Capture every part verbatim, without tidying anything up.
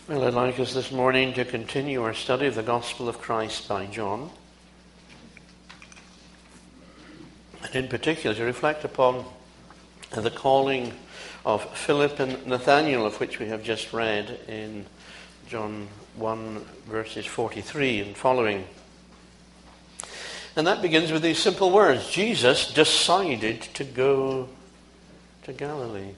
Well, I'd like us this morning to continue our study of the Gospel of Christ by John. And in particular, to reflect upon the calling of Philip and Nathanael, of which we have just read in John one, verses forty-three and following. And that begins with these simple words: Jesus decided to go to Galilee.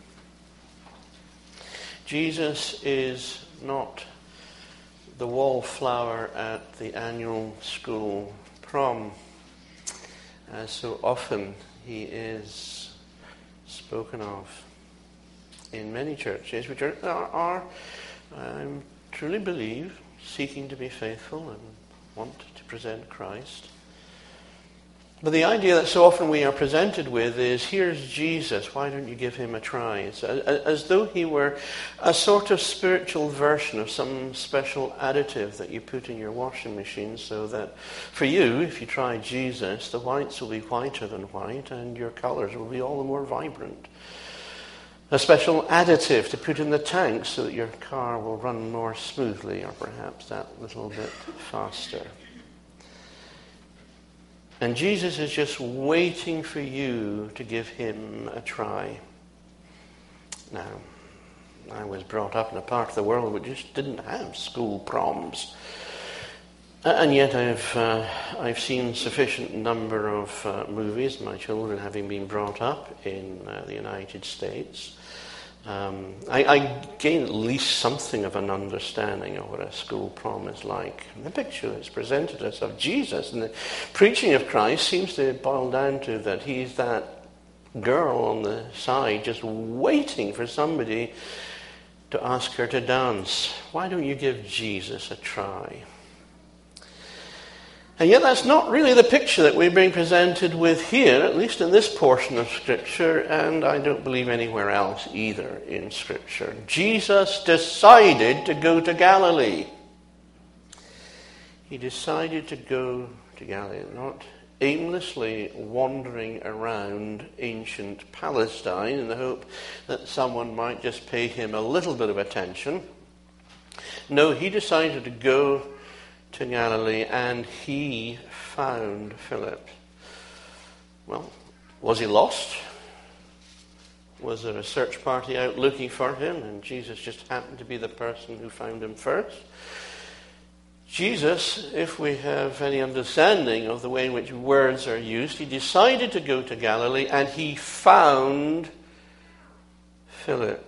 Jesus is not the wallflower at the annual school prom, as so often he is spoken of in many churches, which are, are I truly believe, seeking to be faithful and want to present Christ. But the idea that so often we are presented with is, here's Jesus, why don't you give him a try? It's as though he were a sort of spiritual version of some special additive that you put in your washing machine, so that for you, if you try Jesus, the whites will be whiter than white and your colours will be all the more vibrant. A special additive to put in the tank so that your car will run more smoothly, or perhaps that little bit faster. And Jesus is just waiting for you to give him a try. Now, I was brought up in a part of the world which just didn't have school proms. And yet I've uh, I've seen sufficient number of uh, movies, my children having been brought up in uh, the United States. Um, I, I gain at least something of an understanding of what a school prom is like. And the picture that's presented us of Jesus and the preaching of Christ seems to boil down to that he's that girl on the side just waiting for somebody to ask her to dance. Why don't you give Jesus a try? And yet that's not really the picture that we're being presented with here, at least in this portion of Scripture, and I don't believe anywhere else either in Scripture. Jesus decided to go to Galilee. He decided to go to Galilee, not aimlessly wandering around ancient Palestine in the hope that someone might just pay him a little bit of attention. No, he decided to go to Galilee, and he found Philip. Well, was he lost? Was there a search party out looking for him, and Jesus just happened to be the person who found him first? Jesus, if we have any understanding of the way in which words are used, he decided to go to Galilee, and he found Philip,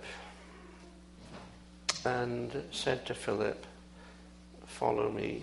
and said to Philip, "Follow me."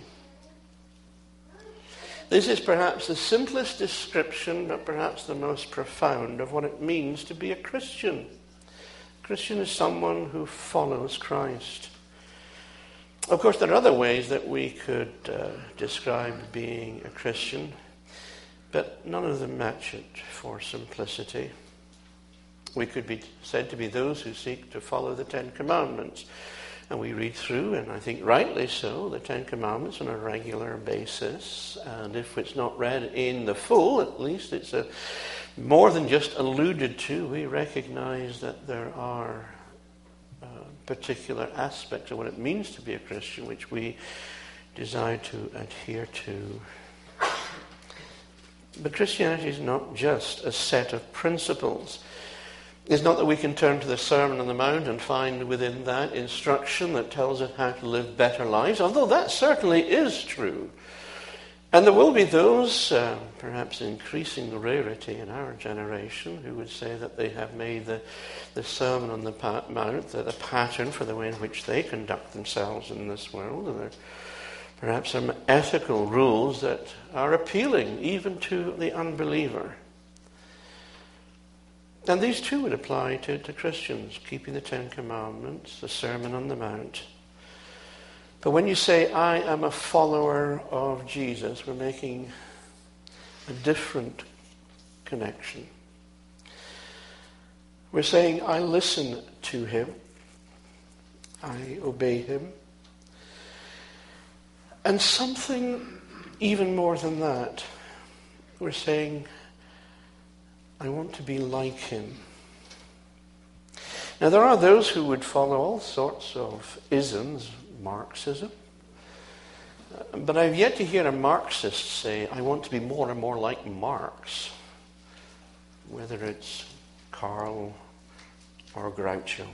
This is perhaps the simplest description, but perhaps the most profound, of what it means to be a Christian. A Christian is someone who follows Christ. Of course, there are other ways that we could uh, describe being a Christian, but none of them match it for simplicity. We could be said to be those who seek to follow the Ten Commandments. And we read through, and I think rightly so, the Ten Commandments on a regular basis. And if it's not read in the full, at least it's a, more than just alluded to. We recognize that there are uh, particular aspects of what it means to be a Christian which we desire to adhere to. But Christianity is not just a set of principles. It's not that we can turn to the Sermon on the Mount and find within that instruction that tells us how to live better lives, although that certainly is true. And there will be those, uh, perhaps increasing rarity in our generation, who would say that they have made the, the Sermon on the Mount the, the pattern for the way in which they conduct themselves in this world. And there are perhaps some ethical rules that are appealing even to the unbeliever. And these too would apply to, to Christians, keeping the Ten Commandments, the Sermon on the Mount. But when you say, I am a follower of Jesus, we're making a different connection. We're saying, I listen to him, I obey him. And something even more than that, we're saying, I want to be like him. Now, there are those who would follow all sorts of isms, Marxism. But I've yet to hear a Marxist say, I want to be more and more like Marx, whether it's Karl or Groucho.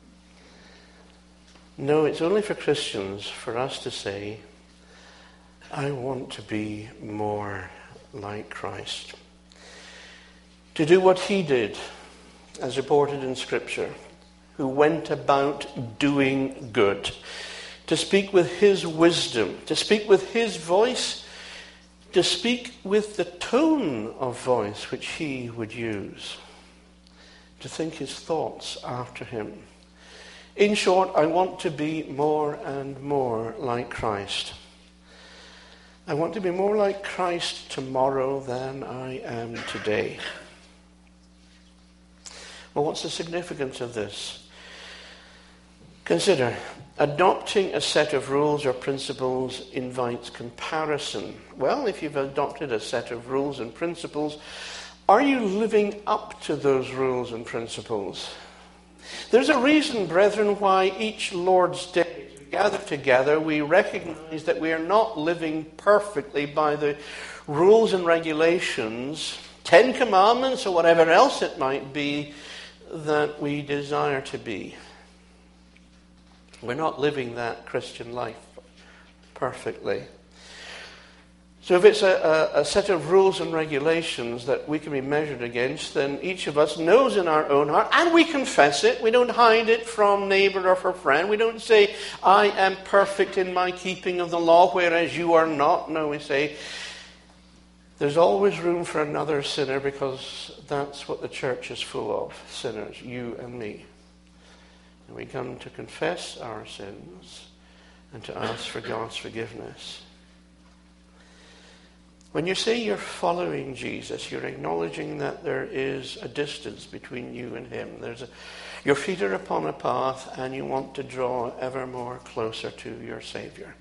No, it's only for Christians for us to say, I want to be more like Christ. To do what he did, as reported in Scripture, who went about doing good. To speak with his wisdom, to speak with his voice, to speak with the tone of voice which he would use, to think his thoughts after him. In short, I want to be more and more like Christ. I want to be more like Christ tomorrow than I am today. Well, what's the significance of this? Consider, adopting a set of rules or principles invites comparison. Well, if you've adopted a set of rules and principles, are you living up to those rules and principles? There's a reason, brethren, why each Lord's Day we gather together, we recognize that we are not living perfectly by the rules and regulations, Ten Commandments or whatever else it might be, that we desire to be. We're not living that Christian life perfectly. So if it's a, a, a set of rules and regulations that we can be measured against, then each of us knows in our own heart, and we confess it. We don't hide it from neighbor or from friend. We don't say, I am perfect in my keeping of the law, whereas you are not. No, we say, there's always room for another sinner, because that's what the church is full of, sinners, you and me. And we come to confess our sins and to ask for God's forgiveness. When you say you're following Jesus, you're acknowledging that there is a distance between you and him. There's a, your feet are upon a path, and you want to draw ever more closer to your Savior.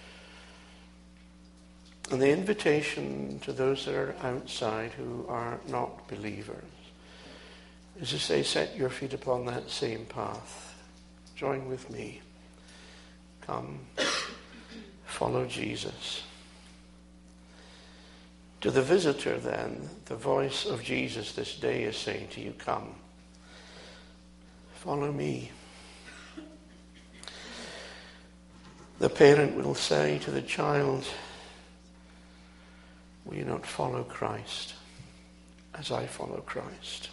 And the invitation to those that are outside who are not believers is to say, set your feet upon that same path. Join with me. Come, follow Jesus. To the visitor, then, the voice of Jesus this day is saying to you, come, follow me. The parent will say to the child, will you not follow Christ as I follow Christ?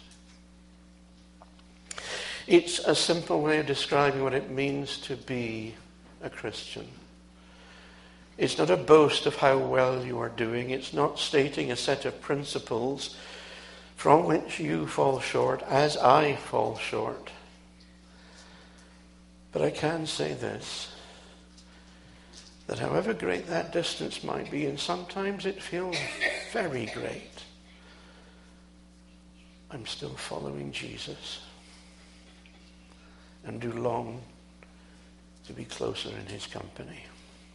It's a simple way of describing what it means to be a Christian. It's not a boast of how well you are doing. It's not stating a set of principles from which you fall short, as I fall short. But I can say this, that however great that distance might be, and sometimes it feels very great, I'm still following Jesus, and do long to be closer in his company.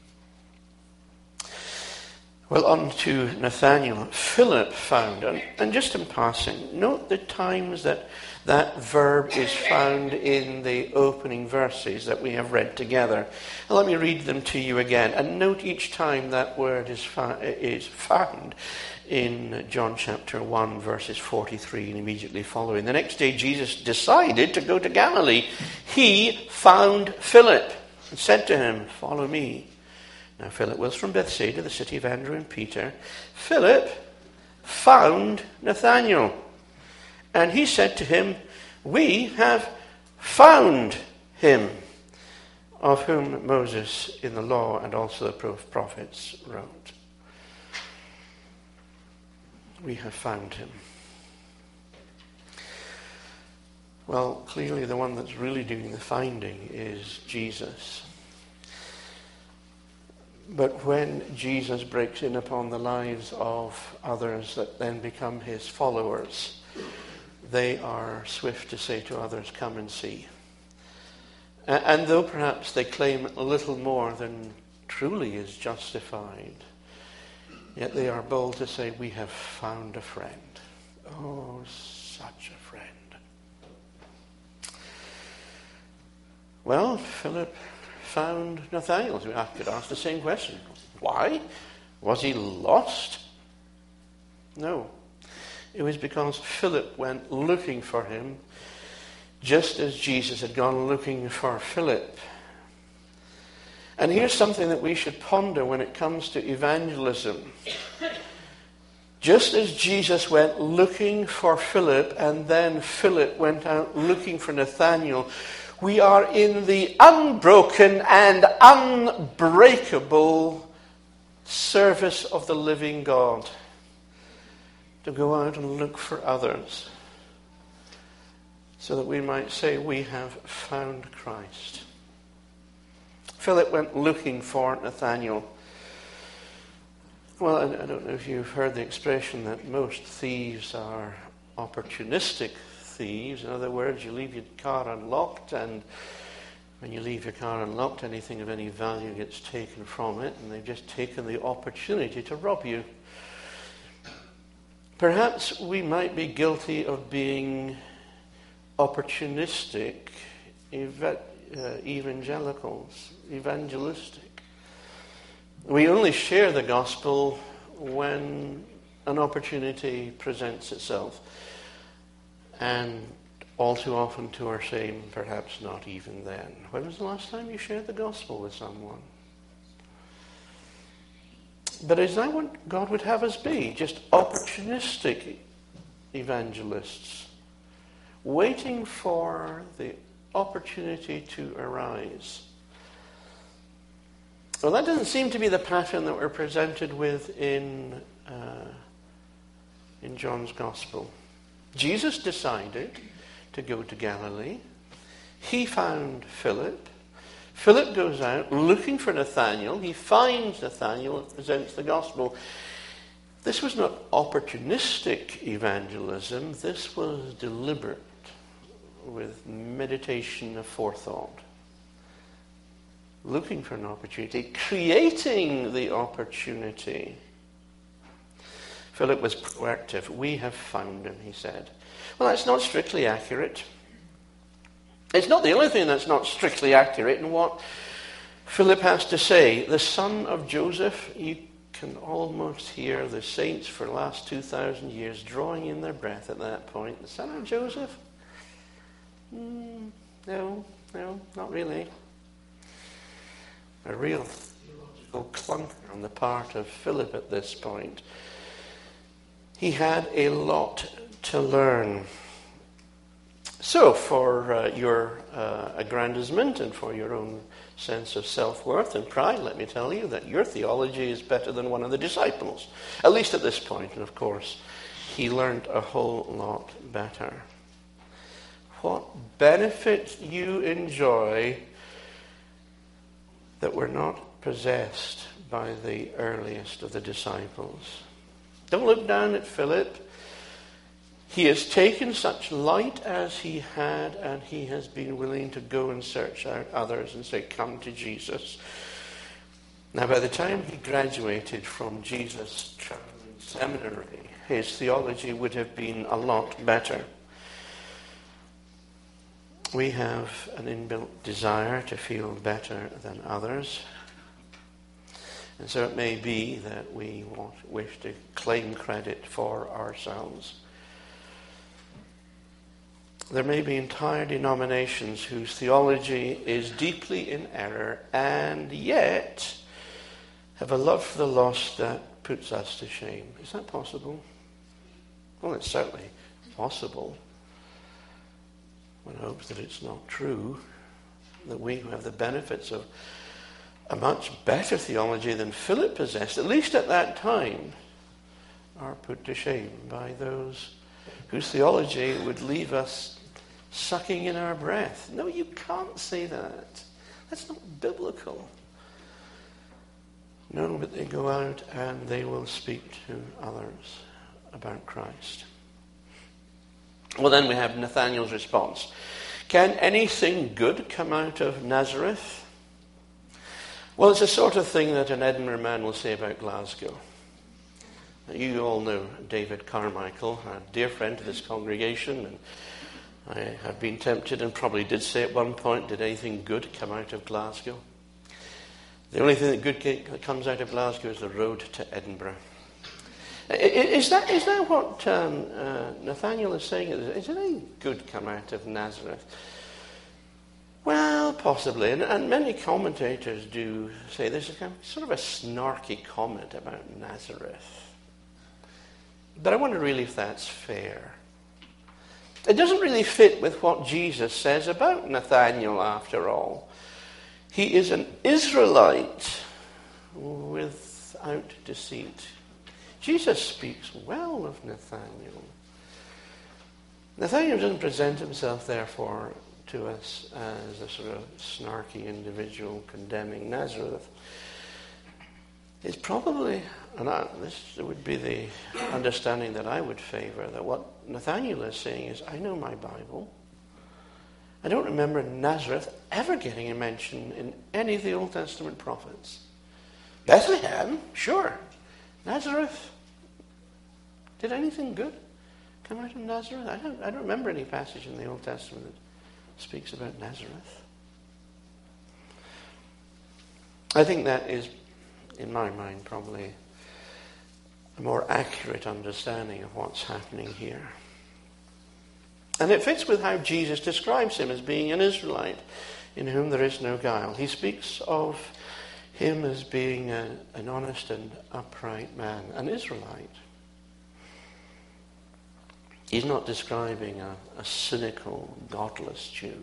Well, on to Nathanael. Philip found, and, and just in passing, note the times that that verb is found in the opening verses that we have read together. And let me read them to you again. And note each time that word is, fa- is found in John chapter one, verses forty-three and immediately following. The next day Jesus decided to go to Galilee. He found Philip and said to him, follow me. Now Philip was from Bethsaida, the city of Andrew and Peter. Philip found Nathanael, and he said to him, we have found him, of whom Moses in the law and also the prophets wrote. We have found him. Well, clearly the one that's really doing the finding is Jesus. But when Jesus breaks in upon the lives of others that then become his followers, they are swift to say to others, come and see. And though perhaps they claim a little more than truly is justified, yet they are bold to say, we have found a friend. Oh, such a friend. Well, Philip found Nathanael. I could ask the same question. Why? Was he lost? No. It was because Philip went looking for him, just as Jesus had gone looking for Philip. And here's something that we should ponder when it comes to evangelism. Just as Jesus went looking for Philip, and then Philip went out looking for Nathanael, we are in the unbroken and unbreakable service of the living God, to go out and look for others, so that we might say we have found Christ. Philip went looking for Nathanael. Well, I don't know if you've heard the expression that most thieves are opportunistic thieves. In other words, you leave your car unlocked, and when you leave your car unlocked, anything of any value gets taken from it, and they've just taken the opportunity to rob you. Perhaps we might be guilty of being opportunistic eva- uh, evangelicals, evangelistic. We only share the gospel when an opportunity presents itself. And all too often, to our shame, perhaps not even then. When was the last time you shared the gospel with someone? But is that what God would have us be? Just opportunistic evangelists, waiting for the opportunity to arise. Well, that doesn't seem to be the pattern that we're presented with in, uh, in John's Gospel. Jesus decided to go to Galilee. He found Philip. Philip goes out looking for Nathanael. He finds Nathanael and presents the gospel. This was not opportunistic evangelism. This was deliberate, with meditation of forethought. Looking for an opportunity, creating the opportunity. Philip was proactive. We have found him, he said. Well, that's not strictly accurate. It's not the only thing that's not strictly accurate in what Philip has to say. The son of Joseph, you can almost hear the saints for the last two thousand years drawing in their breath at that point. The son of Joseph? Mm, no, no, not really. A real theological clunker on the part of Philip at this point. He had a lot to learn. So, for uh, your uh, aggrandizement and for your own sense of self-worth and pride, let me tell you that your theology is better than one of the disciples. At least at this point. And of course, he learned a whole lot better. What benefit you enjoy that were not possessed by the earliest of the disciples. Don't look down at Philip. He has taken such light as he had, and he has been willing to go and search out others and say, come to Jesus. Now, by the time he graduated from Jesus' traveling seminary, his theology would have been a lot better. We have an inbuilt desire to feel better than others. And so it may be that we want, wish to claim credit for ourselves. There may be entire denominations whose theology is deeply in error and yet have a love for the lost that puts us to shame. Is that possible? Well, it's certainly possible. One hopes that it's not true, that we who have the benefits of a much better theology than Philip possessed, at least at that time, are put to shame by those whose theology would leave us sucking in our breath. No, you can't say that. That's not biblical. No, but they go out and they will speak to others about Christ. Well, then we have Nathanael's response. Can anything good come out of Nazareth? Well, it's the sort of thing that an Edinburgh man will say about Glasgow. You all know David Carmichael, a dear friend to this congregation, and I have been tempted and probably did say at one point, did anything good come out of Glasgow? The only thing that good that comes out of Glasgow is the road to Edinburgh. Is that is that what um, uh, Nathaniel is saying? Is there any good come out of Nazareth? Well, possibly. And, and many commentators do say this is kind of, sort of a snarky comment about Nazareth. But I wonder really if that's fair. It doesn't really fit with what Jesus says about Nathaniel, after all. He is an Israelite without deceit. Jesus speaks well of Nathaniel. Nathaniel doesn't present himself, therefore, to us as a sort of snarky individual condemning Nazareth. It's probably, and I, this would be the understanding that I would favor, that what Nathaniel is saying is, I know my Bible. I don't remember Nazareth ever getting a mention in any of the Old Testament prophets. Bethlehem, sure. Nazareth, did anything good come out of Nazareth? I don't, I don't remember any passage in the Old Testament that speaks about Nazareth. I think that is, in my mind, probably a more accurate understanding of what's happening here. And it fits with how Jesus describes him as being an Israelite in whom there is no guile. He speaks of him as being a, an honest and upright man, an Israelite. He's not describing a, a cynical, godless Jew.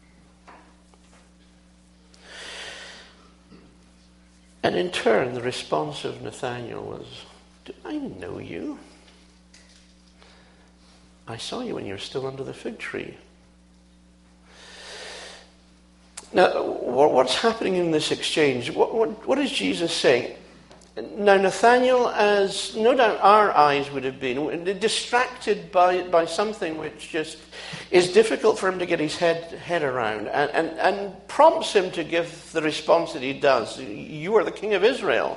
And in turn, the response of Nathanael was, do I know you? I saw you when you were still under the fig tree. Now, what's happening in this exchange? What, what, what is Jesus saying? Now, Nathanael, as no doubt our eyes would have been, distracted by, by something which just is difficult for him to get his head, head around, and, and, and prompts him to give the response that he does. You are the king of Israel.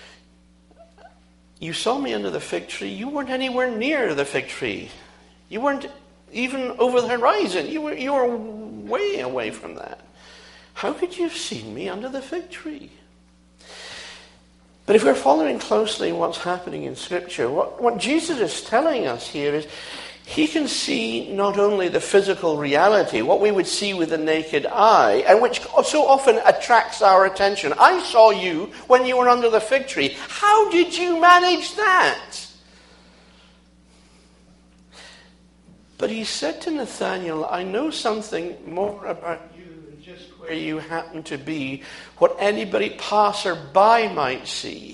You saw me under the fig tree. You weren't anywhere near the fig tree. You weren't even over the horizon. You were, you were way away from that. How could you have seen me under the fig tree? But if we're following closely what's happening in Scripture, what, what Jesus is telling us here is he can see not only the physical reality, what we would see with the naked eye, and which so often attracts our attention. I saw you when you were under the fig tree. How did you manage that? But he said to Nathanael, I know something more about you than just where you happen to be, what anybody passer-by might see.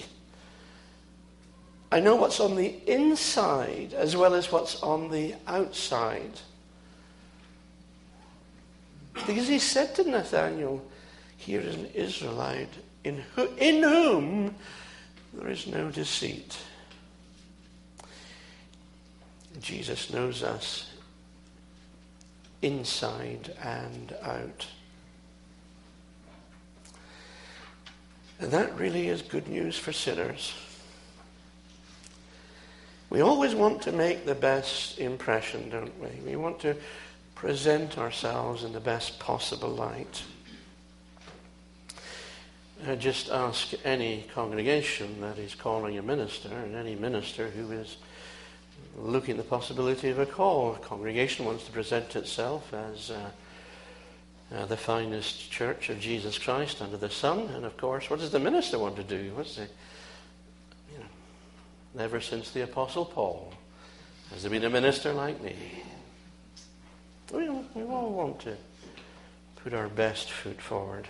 I know what's on the inside as well as what's on the outside. Because he said to Nathanael, here is an Israelite in, who, in whom there is no deceit. Jesus knows us inside and out. And that really is good news for sinners. We always want to make the best impression, don't we? We want to present ourselves in the best possible light. I just ask any congregation that is calling a minister, and any minister who is looking at the possibility of a call. A congregation wants to present itself as uh, uh, the finest church of Jesus Christ under the sun. And of course, what does the minister want to do? What's the, you know, ever since the Apostle Paul, has there been a minister like me? We, we all want to put our best foot forward.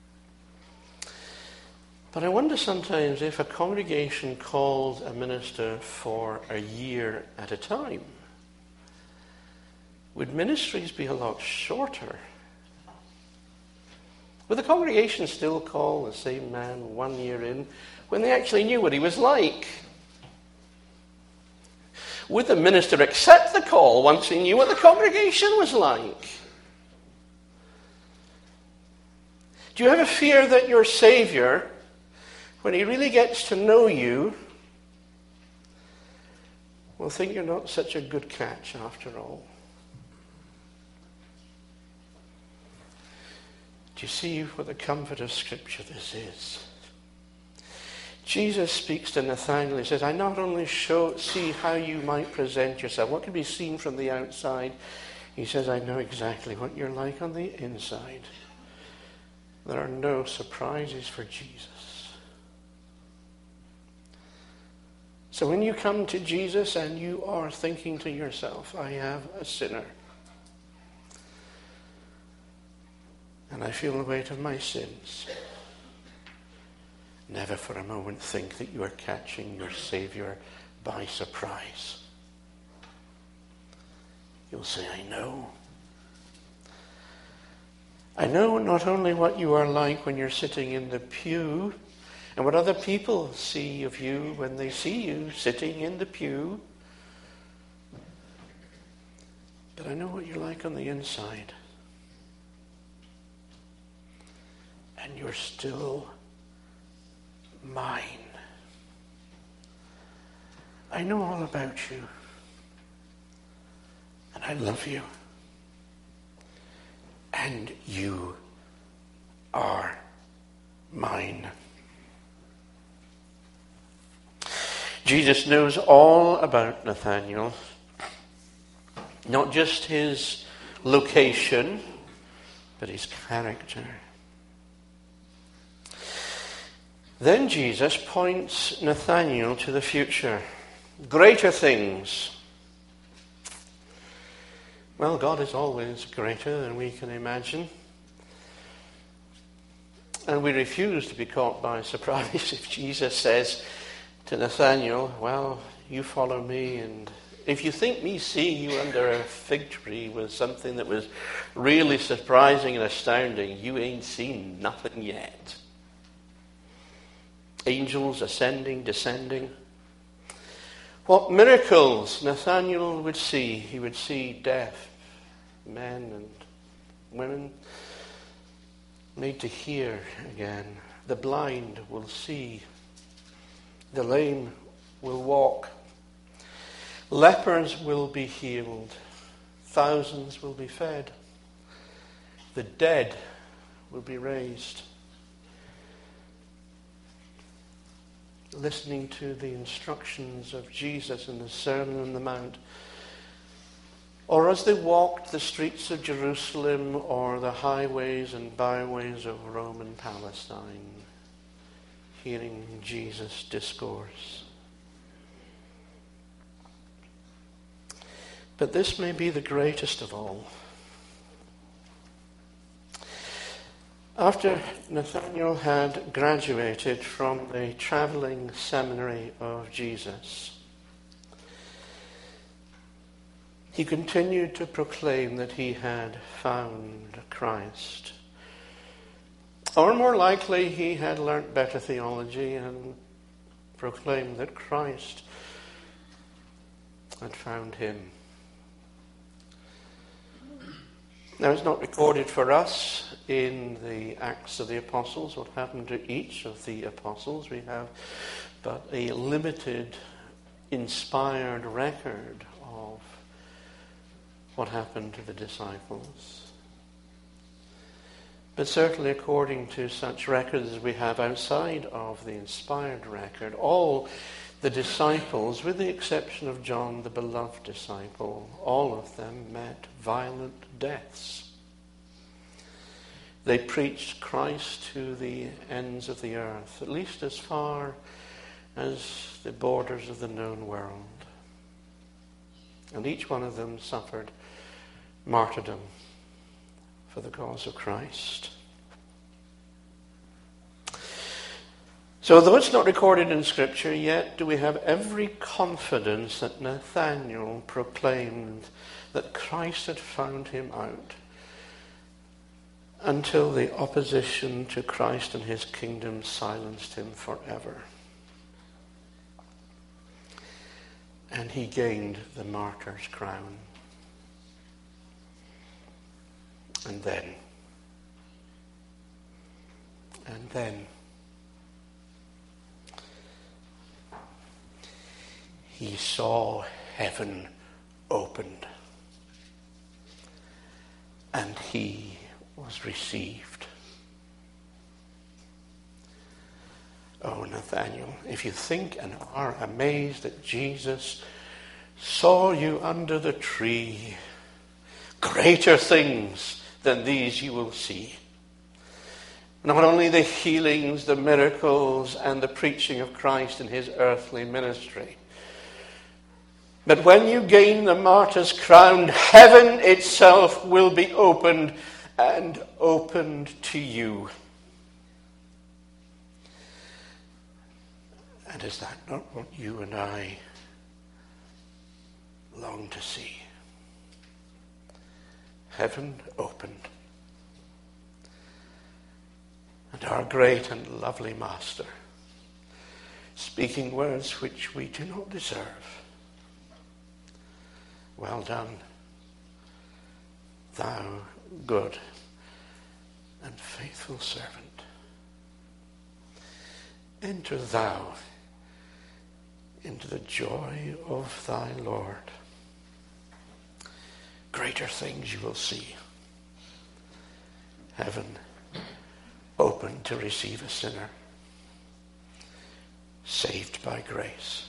But I wonder sometimes if a congregation called a minister for a year at a time, would ministries be a lot shorter? Would the congregation still call the same man one year in when they actually knew what he was like? Would the minister accept the call once he knew what the congregation was like? Do you have a fear that your Savior, when he really gets to know you, will think you're not such a good catch after all? Do you see what the comfort of Scripture this is? Jesus speaks to Nathanael. He says, I not only show, see how you might present yourself, what can be seen from the outside. He says, I know exactly what you're like on the inside. There are no surprises for Jesus. So when you come to Jesus and you are thinking to yourself, I am a sinner, and I feel the weight of my sins, never for a moment think that you are catching your Savior by surprise. You'll say, I know. I know not only what you are like when you're sitting in the pew and what other people see of you when they see you sitting in the pew, but I know what you're like on the inside. And you're still mine. I know all about you. And I love you. And you are mine. Jesus knows all about Nathanael. Not just his location, but his character. Then Jesus points Nathanael to the future. Greater things. Well, God is always greater than we can imagine. And we refuse to be caught by surprise if Jesus says to Nathanael, well, you follow me, and if you think me seeing you under a fig tree was something that was really surprising and astounding, you ain't seen nothing yet. Angels ascending, descending. What miracles Nathanael would see. He would see deaf men and women made to hear again. The blind will see. The lame will walk. Lepers will be healed. Thousands will be fed. The dead will be raised. Listening to the instructions of Jesus in the Sermon on the Mount, or as they walked the streets of Jerusalem or the highways and byways of Rome and Palestine, hearing Jesus discourse. But this may be the greatest of all. After Nathanael had graduated from the traveling seminary of Jesus, he continued to proclaim that he had found Christ. Or more likely, he had learnt better theology and proclaimed that Christ had found him. Now, it's not recorded for us in the Acts of the Apostles what happened to each of the apostles. We have but a limited, inspired record of what happened to the disciples. But certainly according to such records as we have outside of the inspired record, all the disciples, with the exception of John, the beloved disciple, all of them met violent deaths. They preached Christ to the ends of the earth, at least as far as the borders of the known world. And each one of them suffered martyrdom for the cause of Christ. So though it's not recorded in Scripture, yet do we have every confidence that Nathanael proclaimed that Christ had found him out until the opposition to Christ and his kingdom silenced him forever. And he gained the martyr's crown. And then, and then, he saw heaven opened, and he was received Oh, Nathaniel, if you think and are amazed that Jesus saw you under the tree, greater things than these you will see. Not only the healings, the miracles, and the preaching of Christ in his earthly ministry, but when you gain the martyr's crown, heaven itself will be opened, and opened to you. And is that not what you and I long to see? Heaven opened. And our great and lovely Master, speaking words which we do not deserve. Well done, thou good and faithful servant. Enter thou into the joy of thy Lord. Greater things you will see. Heaven open to receive a sinner, saved by grace.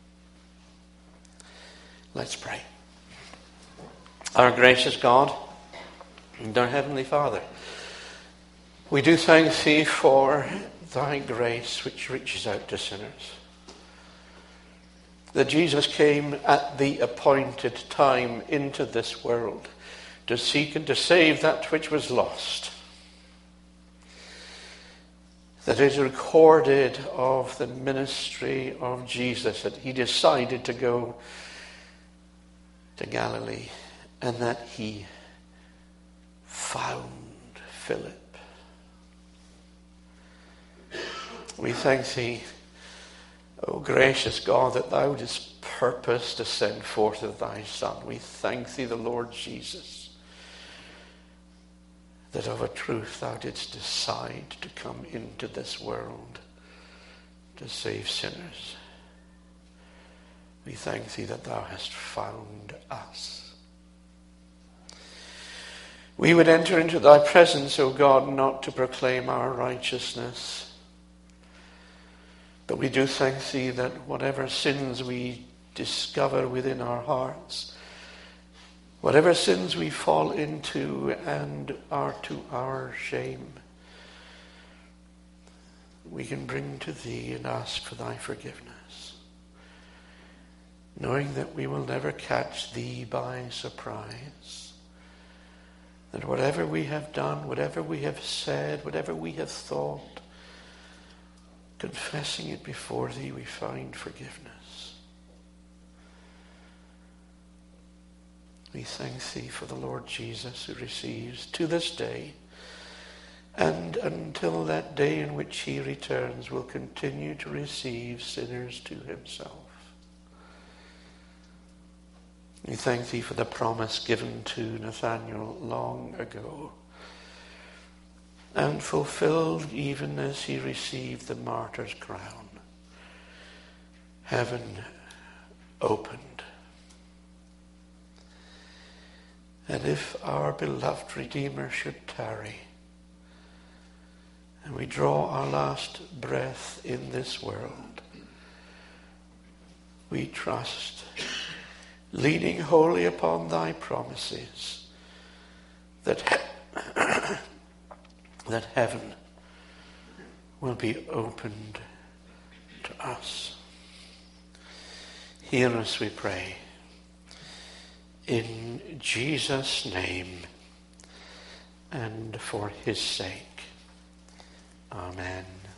Let's pray. Our gracious God and our Heavenly Father, we do thank thee for thy grace which reaches out to sinners. That Jesus came at the appointed time into this world to seek and to save that which was lost. That is recorded of the ministry of Jesus, that he decided to go to Galilee and that he found Philip. We thank thee, O gracious God, that thou didst purpose to send forth of thy Son. We thank thee, the Lord Jesus, that of a truth thou didst decide to come into this world to save sinners. We thank thee that thou hast found us. We would enter into thy presence, O God, not to proclaim our righteousness, but we do thank thee that whatever sins we discover within our hearts, whatever sins we fall into and are to our shame, we can bring to thee and ask for thy forgiveness, knowing that we will never catch thee by surprise. That whatever we have done, whatever we have said, whatever we have thought, confessing it before thee, we find forgiveness. We thank thee for the Lord Jesus, who receives to this day, and until that day in which he returns, will continue to receive sinners to himself. We thank thee for the promise given to Nathaniel long ago, and fulfilled even as he received the martyr's crown. Heaven opened. And if our beloved Redeemer should tarry, and we draw our last breath in this world, we trust, leaning wholly upon thy promises, that he- that heaven will be opened to us. Hear us, we pray, in Jesus' name and for his sake. Amen.